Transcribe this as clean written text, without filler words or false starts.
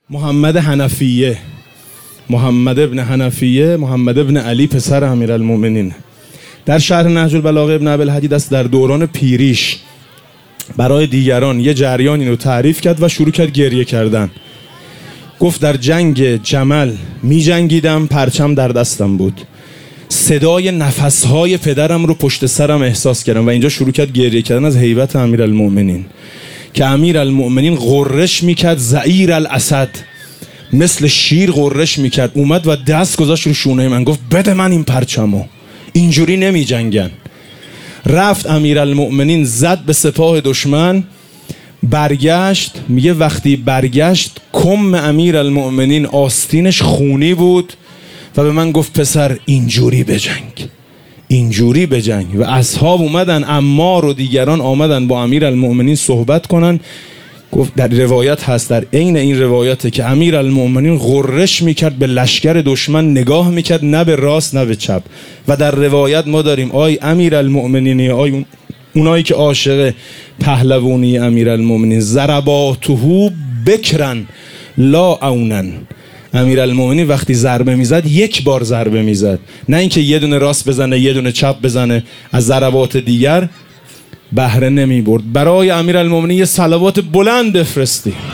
محمد ابن حنفیه، محمد ابن علی پسر امیرالمؤمنین، در شرح نهج البلاغه ابن ابوالحدید است. در دوران پیریش برای دیگران یه جریانی رو تعریف کرد و شروع کرد گریه کردن. گفت در جنگ جمل می جنگیدم، پرچم در دستم بود، صدای نفسهای پدرم رو پشت سرم احساس کردم و اینجا شروع کرد گریه کردن از هیبت امیرالمؤمنین که امیرالمؤمنین غرش میکرد زعیر الاسد، مثل شیر غرش میکرد. اومد و دست گذاشت رو شونه من، گفت بده من این پرچمو، اینجوری نمی جنگن. رفت امیرالمؤمنین زد به سپاه دشمن، برگشت. میگه وقتی برگشت کم امیرالمؤمنین آستینش خونی بود و به من گفت پسر اینجوری بجنگ، اینجوری بجنگ. و اصحاب اومدن، عمار و دیگران آمدن با امیرالمؤمنین صحبت کنن. گفت در روایت هست، در عین این روایته که امیرالمؤمنین غرش میکرد به لشکر دشمن، نگاه میکرد نه به راست نه به چپ. و در روایت ما داریم آی امیرالمؤمنین، آی اونایی که عاشق پهلوانی امیرالمؤمنین، ضرباته بکرن لا اونن. امیرالمؤمنین وقتی ضربه میزد یک بار ضربه میزد، نه اینکه یه دونه راست بزنه یه دونه چپ بزنه، از ضربات دیگر بهره نمی برد. برای امیرالمؤمنین یه صلوات بلند بفرستی.